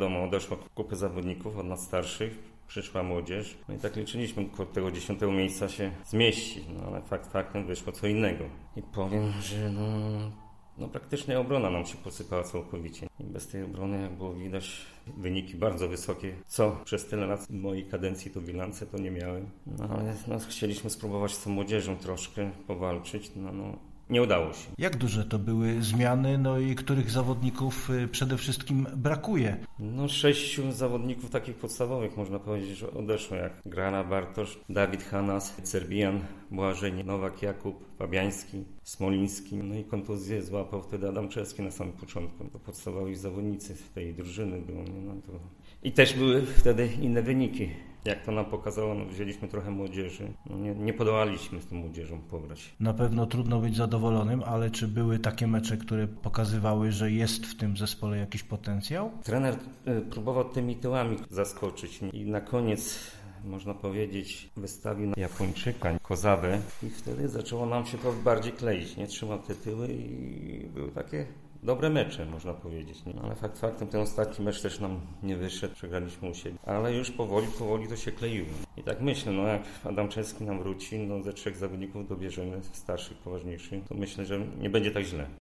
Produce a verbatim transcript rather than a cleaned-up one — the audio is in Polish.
wiadomo, odeszło kupę zawodników od nas starszych, przyszła młodzież. No i tak liczyliśmy, koło tego dziesiątego miejsca się zmieścić, no ale fakt faktem wyszło co innego. I powiem, że no... No praktycznie obrona nam się posypała całkowicie. I bez tej obrony, jak było widać, wyniki bardzo wysokie. Co przez tyle lat mojej kadencji to bilance to nie miałem. No ale no, chcieliśmy spróbować z tą młodzieżą troszkę powalczyć. No, no nie udało się. Jak duże to były zmiany, no i których zawodników przede wszystkim brakuje? No sześciu zawodników takich podstawowych, można powiedzieć, że odeszło, jak Grana Bartosz, Dawid Hanas, Serbian, Błażej, Nowak Jakub, Fabiański, Smoliński. No i kontuzję złapał wtedy Adamczewski na samym początku. To podstawowi zawodnicy tej drużyny było. No to... I też były wtedy inne wyniki. Jak to nam pokazało, no wzięliśmy trochę młodzieży. No nie, nie podołaliśmy z tą młodzieżą pograć. Na pewno trudno być zadowolonym, ale czy były takie mecze, które pokazywały, że jest w tym zespole jakiś potencjał? Trener próbował tymi tyłami zaskoczyć i na koniec, można powiedzieć, wystawił na Japończyka, Kozawę i wtedy zaczęło nam się to bardziej kleić. Nie trzymał te tyły i były takie dobre mecze, można powiedzieć. No, ale fakt faktem ten ostatni mecz też nam nie wyszedł, przegraliśmy u siebie. Ale już powoli, powoli to się kleiło. I tak myślę, no jak Adamczewski nam wróci, no ze trzech zawodników dobierzemy starszych, poważniejszych, to myślę, że nie będzie tak źle.